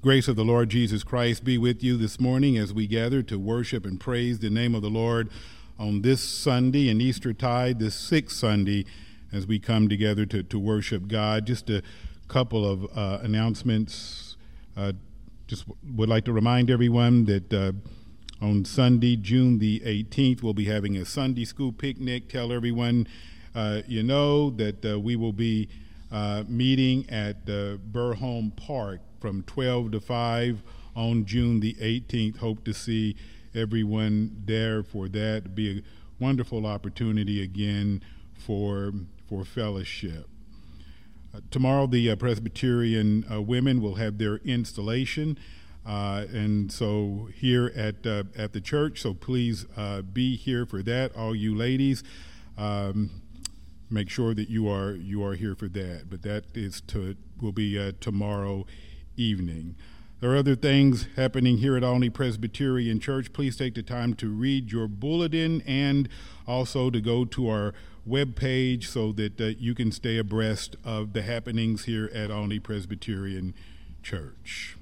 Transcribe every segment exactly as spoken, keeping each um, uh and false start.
Grace of the Lord Jesus Christ be with you this morning as we gather to worship and praise the name of the Lord on this Sunday and Eastertide, this sixth Sunday, as we come together to, to worship God. Just a couple of uh, announcements. Uh, just would like to remind everyone that uh, on Sunday, June the eighteenth, we'll be having a Sunday school picnic. Tell everyone uh, you know that uh, we will be uh, meeting at uh, Burholm Park from twelve to five on June the eighteenth. Hope to see everyone there for that. It'll be a wonderful opportunity again for for fellowship. Uh, tomorrow, the uh, Presbyterian uh, women will have their installation, uh, and so here at uh, at the church. So please uh, be here for that, all you ladies. Um, make sure that you are you are here for that. But that is to will be uh, tomorrow evening. There are other things happening here at Olney Presbyterian Church. Please take the time to read your bulletin and also to go to our webpage so that uh, you can stay abreast of the happenings here at Olney Presbyterian Church.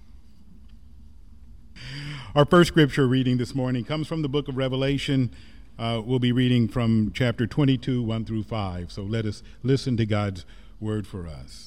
Our first scripture reading this morning comes from the book of Revelation. Uh, we'll be reading from chapter twenty-two, one through five. So let us listen to God's word for us.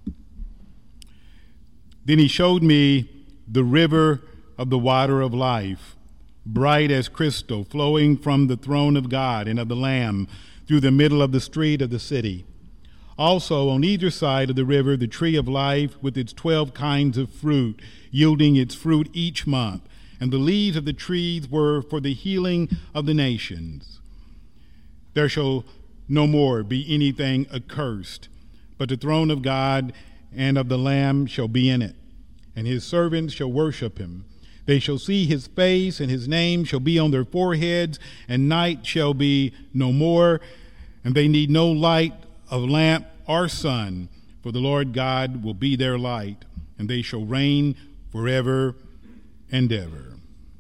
Then he showed me the river of the water of life, bright as crystal, flowing from the throne of God and of the Lamb through the middle of the street of the city. Also on either side of the river, the tree of life with its twelve kinds of fruit, yielding its fruit each month. And the leaves of the trees were for the healing of the nations. There shall no more be anything accursed, but the throne of God and of the Lamb shall be in it, and his servants shall worship him. They shall see his face, and his name shall be on their foreheads, and night shall be no more, and they need no light of lamp or sun, for the Lord God will be their light, and they shall reign forever and ever.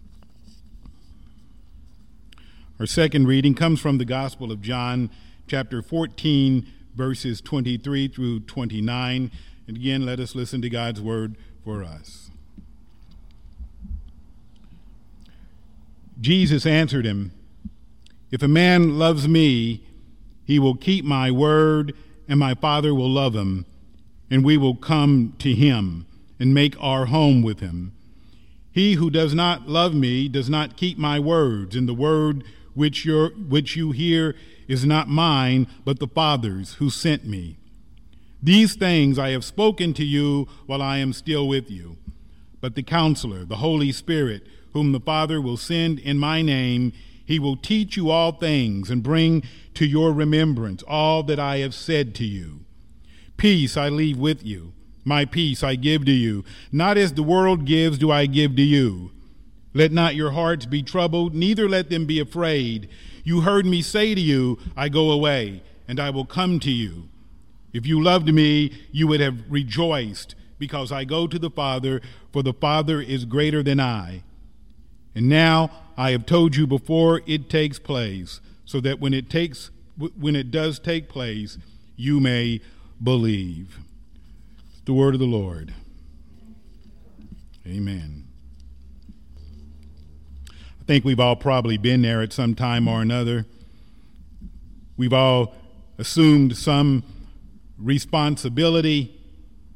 Our second reading comes from the Gospel of John, chapter fourteen, verses twenty-three through twenty-nine. And again, let us listen to God's word for us. Jesus answered him, "If a man loves me, he will keep my word, and my Father will love him, and we will come to him and make our home with him. He who does not love me does not keep my words, and the word which, you're, which you hear is not mine, but the Father's who sent me. These things I have spoken to you while I am still with you. But the Counselor, the Holy Spirit, whom the Father will send in my name, he will teach you all things and bring to your remembrance all that I have said to you. Peace I leave with you. My peace I give to you. Not as the world gives do I give to you. Let not your hearts be troubled, neither let them be afraid. You heard me say to you, I go away, and I will come to you. If you loved me, you would have rejoiced, because I go to the Father, for the Father is greater than I. And now I have told you before it takes place, so that when it takes, when it does take place, you may believe." The word of the Lord. Amen. I think we've all probably been there at some time or another. We've all assumed some responsibility.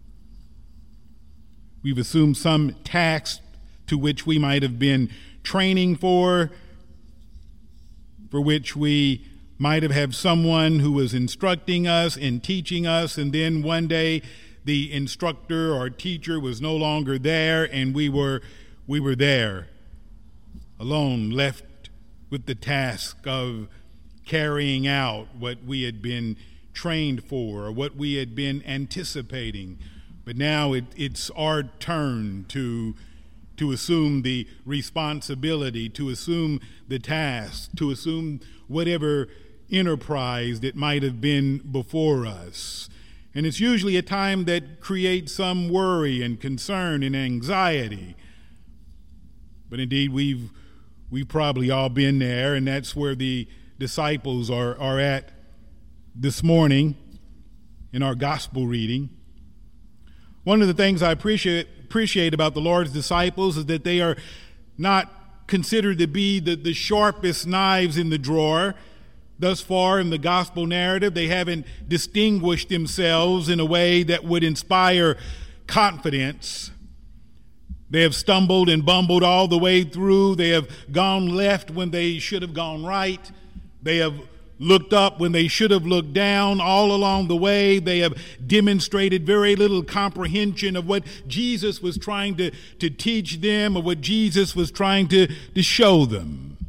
We've assumed some task to which we might have been training for, for which we might have had someone who was instructing us and teaching us, and then one day the instructor or teacher was no longer there, and we were we were there, alone, left with the task of carrying out what we had been trained for or what we had been anticipating. But now it, it's our turn to to assume the responsibility, to assume the task, to assume whatever enterprise that might have been before us. And it's usually a time that creates some worry and concern and anxiety. But indeed, we've we've probably all been there, and that's where the disciples are, are at this morning in our gospel reading. One of the things I appreciate appreciate about the Lord's disciples is that they are not considered to be the, the sharpest knives in the drawer. Thus far in the gospel narrative, they haven't distinguished themselves in a way that would inspire confidence. They have stumbled and bumbled all the way through. They have gone left when they should have gone right. They have looked up when they should have looked down. All along the way, they have demonstrated very little comprehension of what Jesus was trying to, to teach them, or what Jesus was trying to, to show them.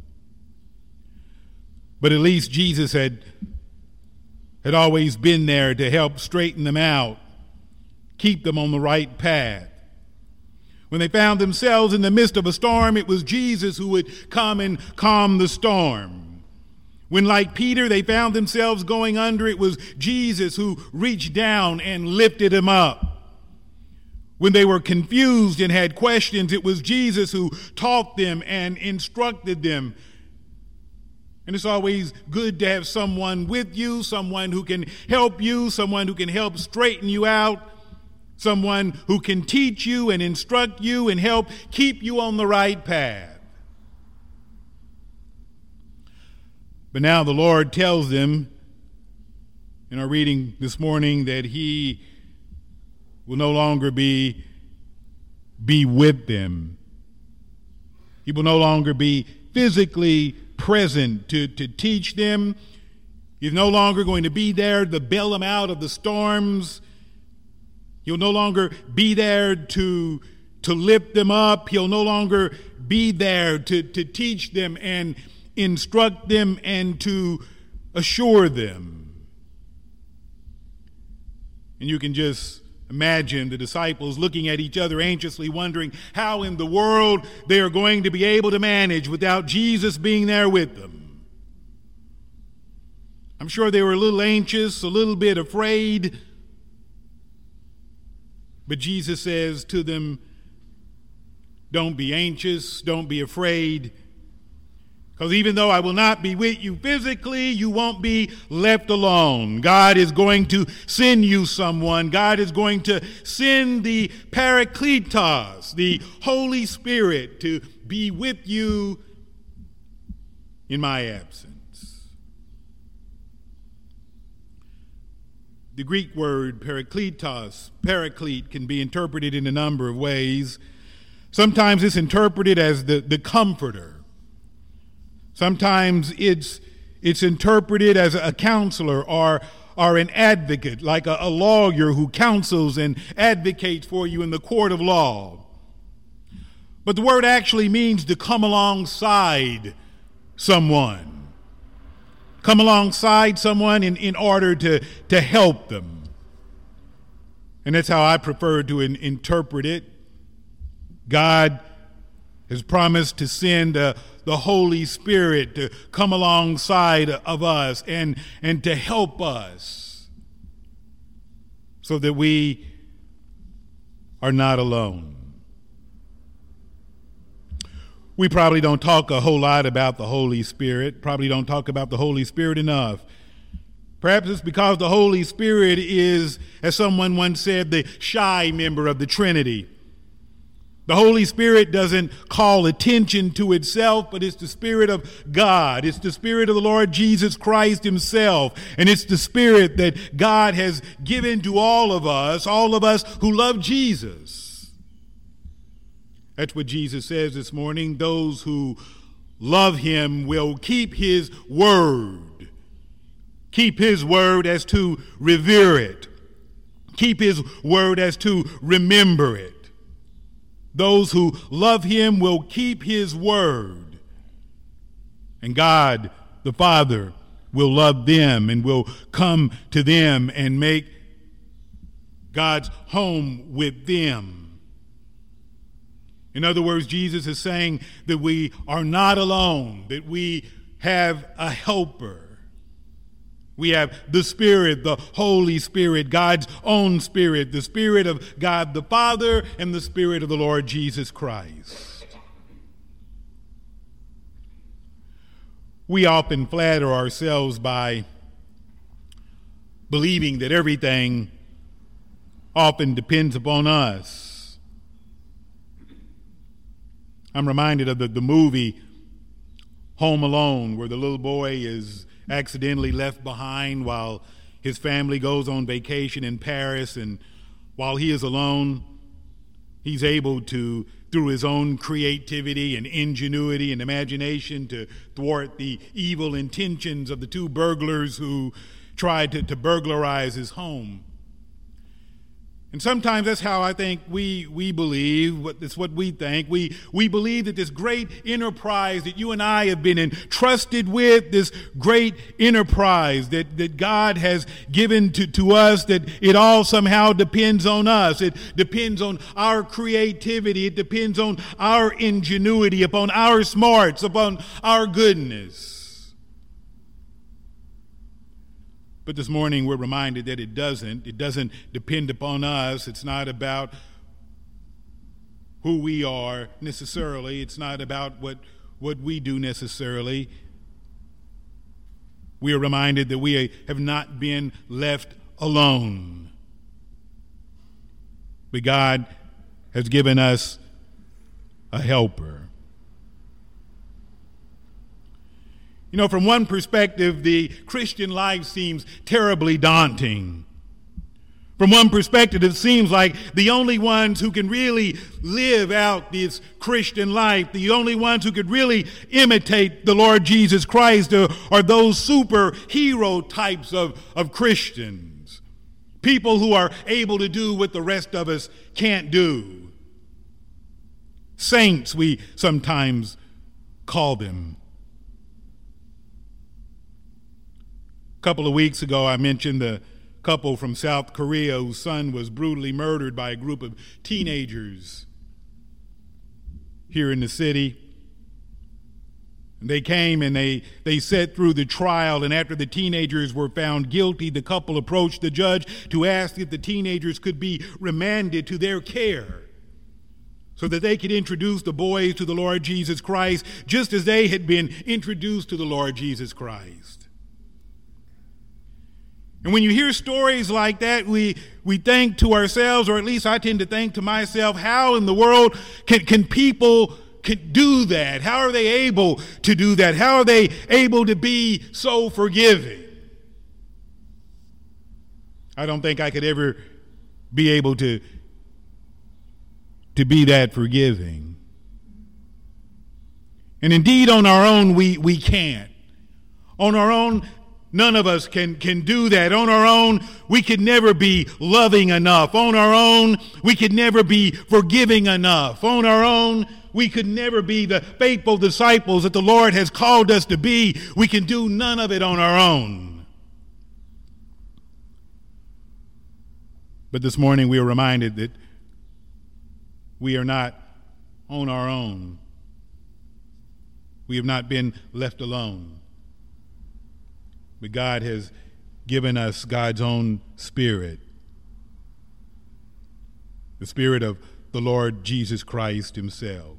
But at least Jesus had, had always been there to help straighten them out, keep them on the right path. When they found themselves in the midst of a storm, it was Jesus who would come and calm the storm. When, like Peter, they found themselves going under, it was Jesus who reached down and lifted them up. When they were confused and had questions, it was Jesus who taught them and instructed them. And it's always good to have someone with you, someone who can help you, someone who can help straighten you out, someone who can teach you and instruct you and help keep you on the right path. But now the Lord tells them in our reading this morning that he will no longer be, be with them. He will no longer be physically present to, to teach them. He's no longer going to be there to bail them out of the storms. He'll no longer be there to, to lift them up. He'll no longer be there to, to teach them and instruct them and to assure them. And you can just imagine the disciples looking at each other anxiously, wondering how in the world they are going to be able to manage without Jesus being there with them. I'm sure they were a little anxious, a little bit afraid. But Jesus says to them, don't be anxious, don't be afraid. Because even though I will not be with you physically, you won't be left alone. God is going to send you someone. God is going to send the Parakletos, the Holy Spirit, to be with you in my absence. The Greek word parakletos, paraclete, can be interpreted in a number of ways. Sometimes it's interpreted as the, the comforter. Sometimes it's it's interpreted as a counselor or, or an advocate, like a, a lawyer who counsels and advocates for you in the court of law. But the word actually means to come alongside someone. Come alongside someone in, in order to, to help them. And that's how I prefer to in, interpret it. God has promised to send uh, the Holy Spirit to come alongside of us and, and to help us so that we are not alone. We probably don't talk a whole lot about the Holy Spirit, probably don't talk about the Holy Spirit enough. Perhaps it's because the Holy Spirit is, as someone once said, the shy member of the Trinity. The Holy Spirit doesn't call attention to itself, but it's the Spirit of God. It's the Spirit of the Lord Jesus Christ himself. And it's the Spirit that God has given to all of us, all of us who love Jesus. That's what Jesus says this morning. Those who love him will keep his word. Keep his word as to revere it. Keep his word as to remember it. Those who love him will keep his word. And God, the Father, will love them and will come to them and make God's home with them. In other words, Jesus is saying that we are not alone, that we have a helper. We have the Spirit, the Holy Spirit, God's own Spirit, the Spirit of God the Father and the Spirit of the Lord Jesus Christ. We often flatter ourselves by believing that everything often depends upon us. I'm reminded of the, the movie Home Alone, where the little boy is accidentally left behind while his family goes on vacation in Paris, and while he is alone, he's able to, through his own creativity and ingenuity and imagination, to thwart the evil intentions of the two burglars who tried to, to burglarize his home. And sometimes that's how I think we we believe, what it's what we think. We we believe that this great enterprise that you and I have been entrusted with, this great enterprise that, that God has given to, to us, that it all somehow depends on us. It depends on our creativity. It depends on our ingenuity, upon our smarts, upon our goodness. But this morning we're reminded that it doesn't. It doesn't depend upon us. It's not about who we are necessarily. It's not about what, what we do necessarily. We are reminded that we have not been left alone. But God has given us a helper. You know, from one perspective, the Christian life seems terribly daunting. From one perspective, it seems like the only ones who can really live out this Christian life, the only ones who could really imitate the Lord Jesus Christ are, are those superhero types of, of Christians. People who are able to do what the rest of us can't do. Saints, we sometimes call them. A couple of weeks ago, I mentioned the couple from South Korea whose son was brutally murdered by a group of teenagers here in the city. They came and they, they sat through the trial, and after the teenagers were found guilty, the couple approached the judge to ask if the teenagers could be remanded to their care so that they could introduce the boys to the Lord Jesus Christ just as they had been introduced to the Lord Jesus Christ. And when you hear stories like that, we, we think to ourselves, or at least I tend to think to myself, how in the world can, can people can do that? How are they able to do that? How are they able to be so forgiving? I don't think I could ever be able to, to be that forgiving. And indeed, on our own, we, we can't. On our own, none of us can, can do that. On our own, we could never be loving enough. On our own, we could never be forgiving enough. On our own, we could never be the faithful disciples that the Lord has called us to be. We can do none of it on our own. But this morning we are reminded that we are not on our own. We have not been left alone. But God has given us God's own Spirit, the Spirit of the Lord Jesus Christ himself.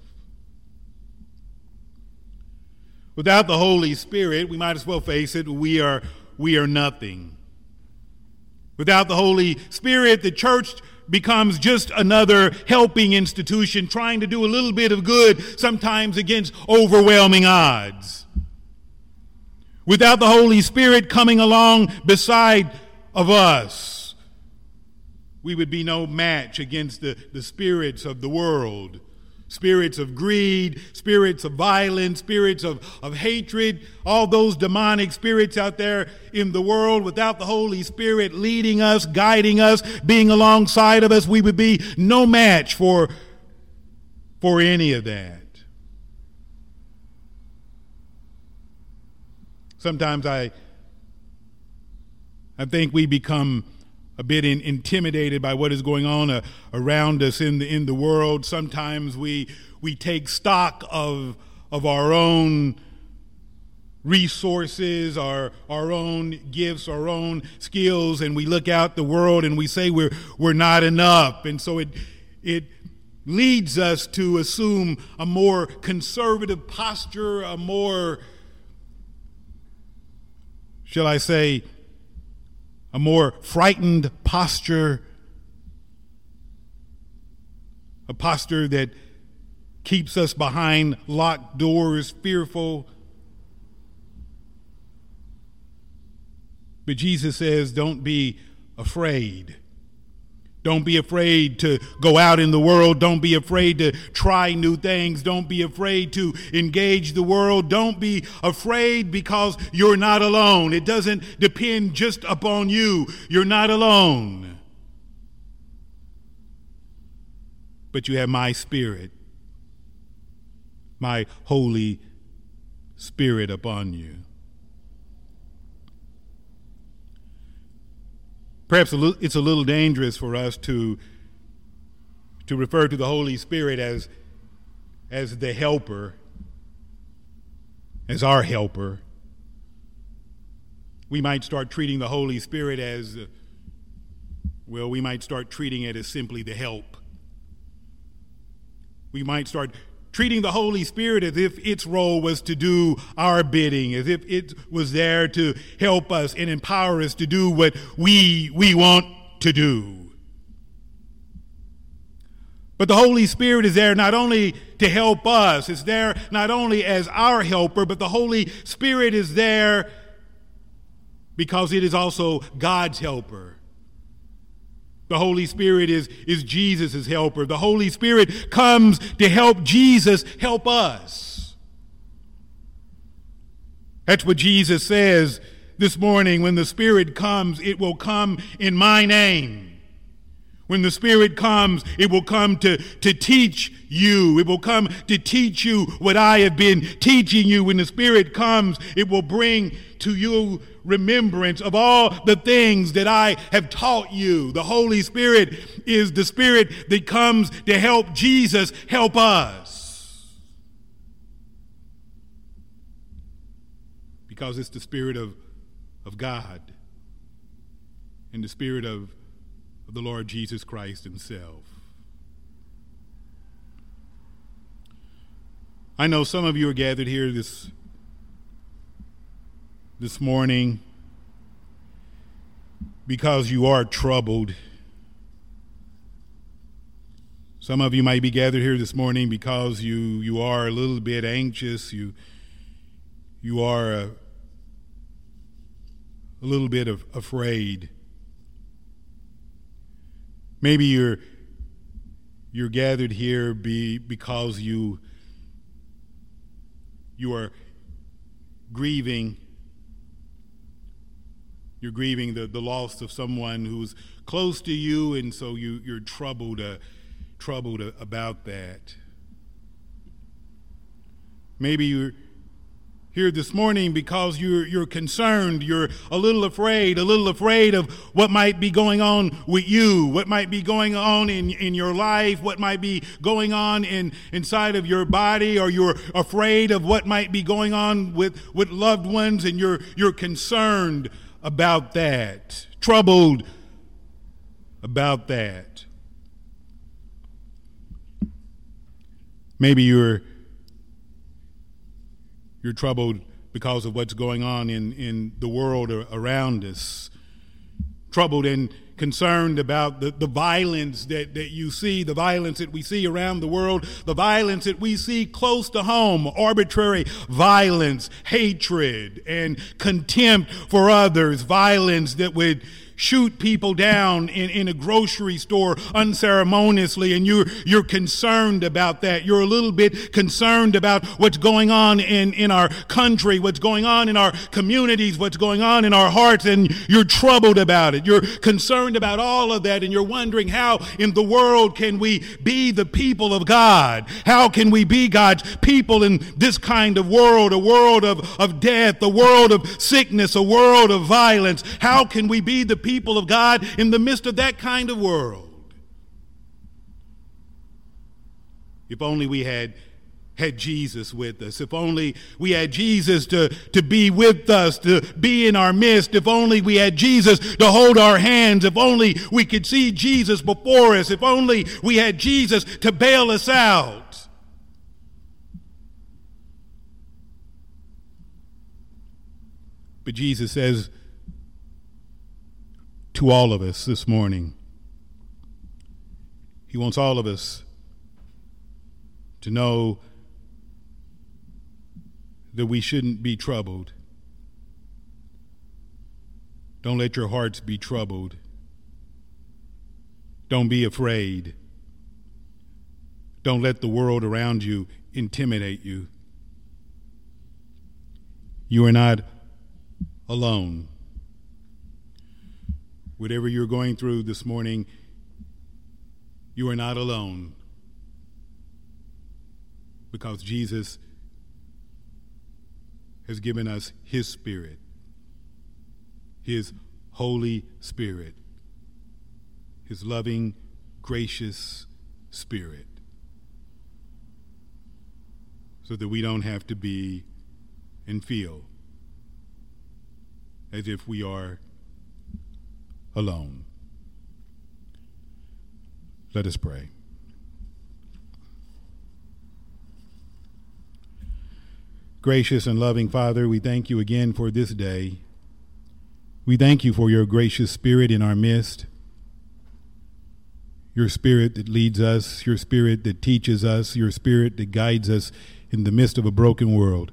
Without the Holy Spirit, we might as well face it, we are, we are nothing. Without the Holy Spirit, the church becomes just another helping institution trying to do a little bit of good, sometimes against overwhelming odds. Without the Holy Spirit coming along beside of us, we would be no match against the, the spirits of the world. Spirits of greed, spirits of violence, spirits of, of hatred, all those demonic spirits out there in the world. Without the Holy Spirit leading us, guiding us, being alongside of us, we would be no match for, for any of that. Sometimes I, I think we become a bit in, intimidated by what is going on uh, around us in the in the world. Sometimes we we take stock of of our own resources, our our own gifts, our own skills, and we look out the world and we say we're we're not enough, and so it it leads us to assume a more conservative posture, a more, shall I say, a more frightened posture, a posture that keeps us behind locked doors, fearful. But Jesus says, don't be afraid. Don't be afraid to go out in the world. Don't be afraid to try new things. Don't be afraid to engage the world. Don't be afraid because you're not alone. It doesn't depend just upon you. You're not alone. But you have my Spirit, my Holy Spirit upon you. Perhaps it's a little dangerous for us to, to refer to the Holy Spirit as, as the helper, as our helper. We might start treating the Holy Spirit as, well, we might start treating it as simply the help. We might start treating the Holy Spirit as if its role was to do our bidding, as if it was there to help us and empower us to do what we, we want to do. But the Holy Spirit is there not only to help us, it's there not only as our helper, but the Holy Spirit is there because it is also God's helper. The Holy Spirit is, is Jesus' helper. The Holy Spirit comes to help Jesus help us. That's what Jesus says this morning. When the Spirit comes, it will come in my name. When the Spirit comes, it will come to, to teach you. It will come to teach you what I have been teaching you. When the Spirit comes, it will bring to you remembrance of all the things that I have taught you. The Holy Spirit is the Spirit that comes to help Jesus help us. Because it's the Spirit of, of God and the Spirit of, of the Lord Jesus Christ himself. I know some of you are gathered here this this morning because you are troubled. Some of you might be gathered here this morning because you you are a little bit anxious. You you are a, a little bit of, afraid. Maybe you're you're gathered here be, because you you are grieving. You're grieving the, the loss of someone who's close to you, and so you, you're troubled, uh, troubled uh, about that. Maybe you're here this morning because you're, you're concerned, you're a little afraid, a little afraid of what might be going on with you, what might be going on in, in your life, what might be going on in, inside of your body, or you're afraid of what might be going on with, with loved ones, and you're, you're concerned about that, troubled about that. Maybe you're you're troubled because of what's going on in, in the world around us. Troubled and concerned about the, the violence that, that you see, the violence that we see around the world, the violence that we see close to home, arbitrary violence, hatred, and contempt for others, violence that would shoot people down in, in a grocery store unceremoniously, and you're, you're concerned about that. You're a little bit concerned about what's going on in, in our country, what's going on in our communities, what's going on in our hearts, and you're troubled about it. You're concerned about all of that, and you're wondering, how in the world can we be the people of God? How can we be God's people in this kind of world, a world of, of death, a world of sickness, a world of violence? How can we be the people people of God in the midst of that kind of world? If only we had had Jesus with us. If only we had Jesus to, to be with us, to be in our midst. If only we had Jesus to hold our hands. If only we could see Jesus before us. If only we had Jesus to bail us out. But Jesus says to all of us this morning, he wants all of us to know that we shouldn't be troubled. Don't let your hearts be troubled. Don't be afraid. Don't let the world around you intimidate you. You are not alone. Whatever you're going through this morning, you are not alone, because Jesus has given us his Spirit, his Holy Spirit, his loving, gracious Spirit, so that we don't have to be and feel as if we are alone. Let us pray. Gracious and loving Father, we thank you again for this day. We thank you for your gracious Spirit in our midst, your Spirit that leads us, your Spirit that teaches us, your Spirit that guides us in the midst of a broken world.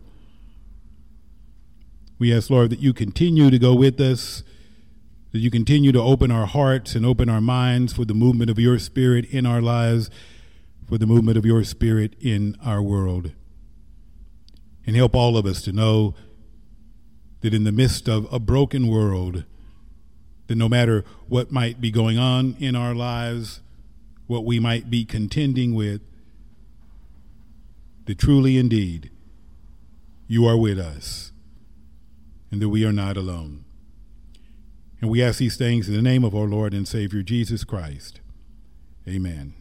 We ask, Lord, that you continue to go with us, that you continue to open our hearts and open our minds for the movement of your Spirit in our lives, for the movement of your Spirit in our world. And help all of us to know that in the midst of a broken world, that no matter what might be going on in our lives, what we might be contending with, that truly indeed you are with us and that we are not alone. And we ask these things in the name of our Lord and Savior, Jesus Christ. Amen.